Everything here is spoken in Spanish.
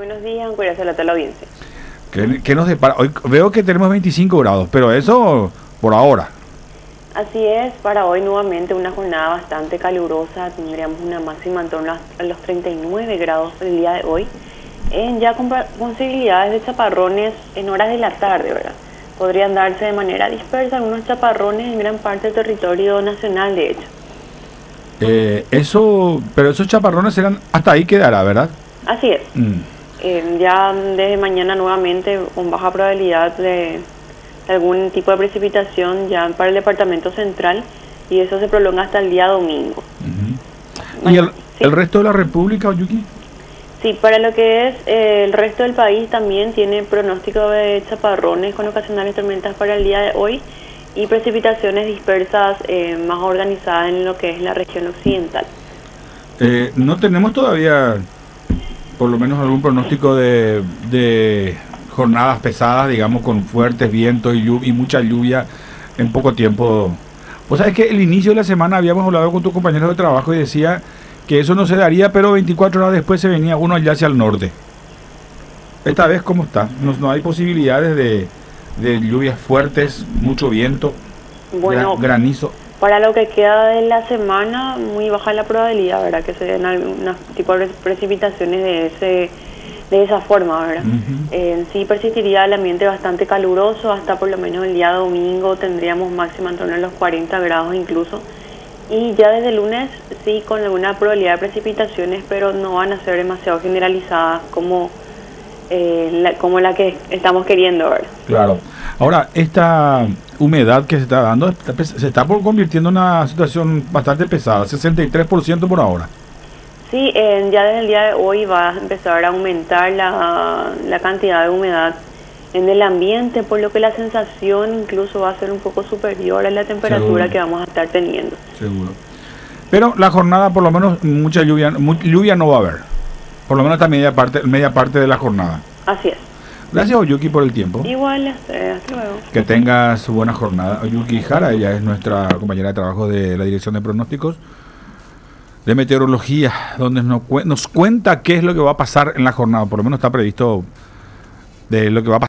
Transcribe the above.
Buenos días, gracias a la audiencia. ¿Qué nos depara? Hoy veo que tenemos 25 grados, pero eso por ahora. Así es, para hoy nuevamente una jornada bastante calurosa, tendríamos una máxima en torno a los 39 grados el día de hoy, ya con posibilidades de chaparrones en horas de la tarde, ¿verdad? Podrían darse de manera dispersa algunos chaparrones en gran parte del territorio nacional, de hecho. Pero esos chaparrones serán, hasta ahí quedará, ¿verdad? Así es. Ya desde mañana nuevamente con baja probabilidad de algún tipo de precipitación ya para el departamento central, y eso se prolonga hasta el día domingo. ¿Y el resto de la República, Oyuki? Sí, para lo que es el resto del país también tiene pronóstico de chaparrones con ocasionales tormentas para el día de hoy y precipitaciones dispersas más organizadas en lo que es la región occidental. No tenemos todavía por lo menos algún pronóstico de jornadas pesadas, digamos, con fuertes vientos y mucha lluvia en poco tiempo. Vos sabés que el inicio de la semana habíamos hablado con tus compañeros de trabajo y decía que eso no se daría, pero 24 horas después se venía uno allá hacia el norte. Esta vez, ¿cómo está? No hay posibilidades de lluvias fuertes, mucho viento, bueno, granizo. Para lo que queda de la semana, muy baja la probabilidad, ¿verdad? Que se den algún tipo de precipitaciones de esa forma, ¿verdad? Sí persistiría el ambiente bastante caluroso, hasta por lo menos el día domingo tendríamos máxima en torno a los 40 grados incluso. Y ya desde el lunes sí con alguna probabilidad de precipitaciones, pero no van a ser demasiado generalizadas como la que estamos queriendo, ¿verdad? Claro. Ahora, esta humedad que se está dando se está convirtiendo en una situación bastante pesada, 63% por ahora. Sí, ya desde el día de hoy va a empezar a aumentar la cantidad de humedad en el ambiente, por lo que la sensación incluso va a ser un poco superior a la temperatura Seguro. Que vamos a estar teniendo. Seguro. Pero la jornada, por lo menos, mucha lluvia no va a haber. Por lo menos hasta media parte de la jornada. Así es. Gracias, Oyuki, por el tiempo. Igual, hasta luego. Que tengas buena jornada. Oyuki Jara, ella es nuestra compañera de trabajo de la Dirección de Pronósticos de Meteorología, donde nos cuenta qué es lo que va a pasar en la jornada. Por lo menos está previsto de lo que va a pasar.